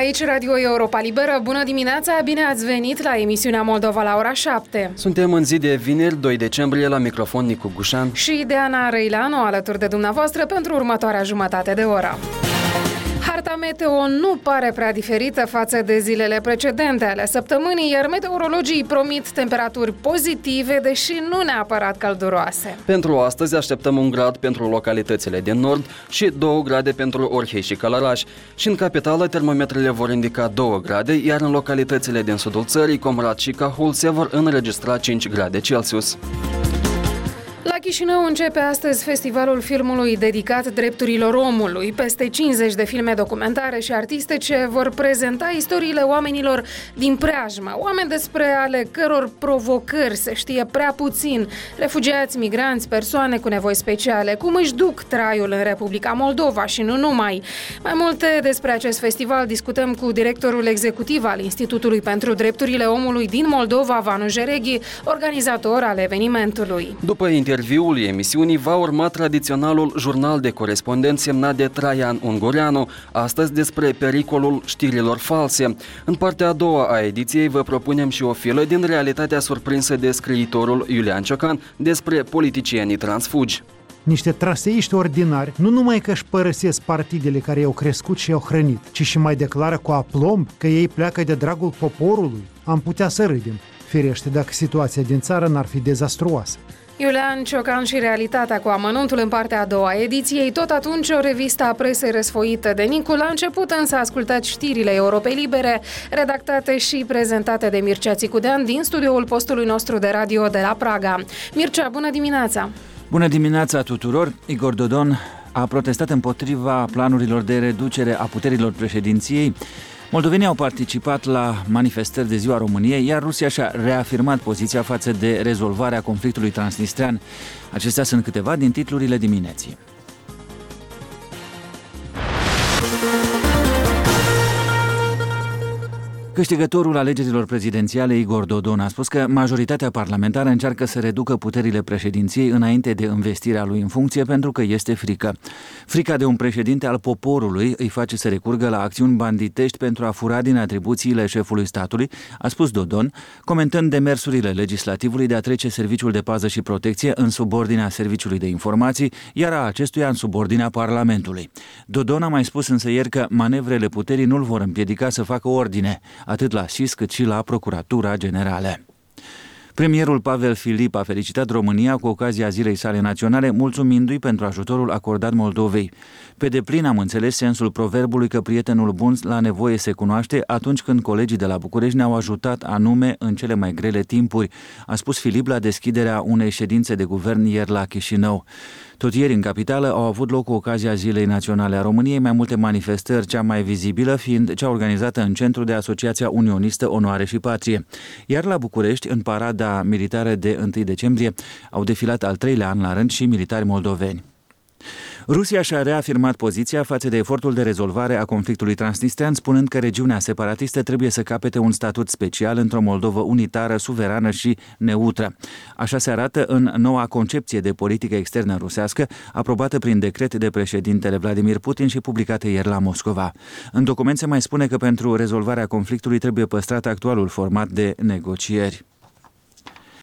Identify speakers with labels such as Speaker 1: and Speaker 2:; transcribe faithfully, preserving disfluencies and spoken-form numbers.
Speaker 1: Aici Radio Europa Liberă. Bună dimineața, bine ați venit la emisiunea Moldova la ora șapte.
Speaker 2: Suntem în zi de vineri, doi decembrie, la microfon Nicu Gușan
Speaker 1: și de Ana Răileanu, alături de dumneavoastră pentru următoarea jumătate de oră. Harta meteo nu pare prea diferită față de zilele precedente ale săptămânii, iar meteorologii promit temperaturi pozitive, deși nu neapărat călduroase.
Speaker 2: Pentru astăzi așteptăm un grad pentru localitățile din nord și două grade pentru Orhei și Călăraș. Și în capitală termometrele vor indica două grade, iar în localitățile din sudul țării, Comrat și Cahul, se vor înregistra cinci grade Celsius.
Speaker 1: La Chișinău începe astăzi festivalul filmului dedicat drepturilor omului. Peste cincizeci de filme documentare și artistice vor prezenta istoriile oamenilor din preajmă, oameni despre ale căror provocări se știe prea puțin, refugiați, migranți, persoane cu nevoi speciale, cum își duc traiul în Republica Moldova și nu numai. Mai multe despre acest festival discutăm cu directorul executiv al Institutului pentru Drepturile Omului din Moldova, Vanu Jereghi, organizator al evenimentului.
Speaker 2: După interviul emisiunii va urma tradiționalul jurnal de corespondent semnat de Traian Ungureanu, astăzi despre pericolul știrilor false. În partea a doua a ediției vă propunem și o filă din realitatea surprinsă de scriitorul Iulian Ciocan despre politicienii transfugi.
Speaker 3: Niște traseiști ordinari nu numai că își părăsesc partidele care i-au crescut și i-au hrănit, ci și mai declară cu aplomb că ei pleacă de dragul poporului. Am putea să râdem, firește, dacă situația din țară n-ar fi dezastruoasă.
Speaker 1: Iulian Ciocan și realitatea cu amănuntul în partea a doua ediției, tot atunci o revistă a presei răsfoită de Nicu. La început însă ascultați știrile Europei Libere, redactate și prezentate de Mircea Țicudean din studioul postului nostru de radio de la Praga. Mircea, bună dimineața!
Speaker 4: Bună dimineața tuturor! Igor Dodon a protestat împotriva planurilor de reducere a puterilor președinției. Moldovenii au participat la manifestări de Ziua României, iar Rusia și-a reafirmat poziția față de rezolvarea conflictului transnistrean. Acestea sunt câteva din titlurile dimineții. Câștigătorul alegerilor prezidențiale, Igor Dodon, a spus că majoritatea parlamentară încearcă să reducă puterile președinției înainte de învestirea lui în funcție pentru că este frică. Frica de un președinte al poporului îi face să recurgă la acțiuni banditești pentru a fura din atribuțiile șefului statului, a spus Dodon, comentând demersurile legislativului de a trece serviciul de pază și protecție în subordinea serviciului de informații, iar a acestuia în subordinea Parlamentului. Dodon a mai spus însă ieri că manevrele puterii nu-l vor împiedica să facă ordine, atât la S I S cât și la Procuratura Generală. Premierul Pavel Filip a felicitat România cu ocazia Zilei sale naționale, mulțumindu-i pentru ajutorul acordat Moldovei. Pe deplin am înțeles sensul proverbului că prietenul bun la nevoie se cunoaște atunci când colegii de la București ne-au ajutat anume în cele mai grele timpuri, a spus Filip la deschiderea unei ședințe de guvern ieri la Chișinău. Tot ieri în capitală au avut loc cu ocazia Zilei Naționale a României mai multe manifestări, cea mai vizibilă fiind cea organizată în centru de Asociația Unionistă Onoare și Patrie. Iar la București, în parada militară de întâi decembrie, au defilat al treilea an la rând și militari moldoveni. Rusia și-a reafirmat poziția față de efortul de rezolvare a conflictului transnistrean, spunând că regiunea separatistă trebuie să capete un statut special într-o Moldovă unitară, suverană și neutră. Așa se arată în noua concepție de politică externă rusească, aprobată prin decret de președintele Vladimir Putin și publicată ieri la Moscova. În document se mai spune că pentru rezolvarea conflictului trebuie păstrat actualul format de negocieri.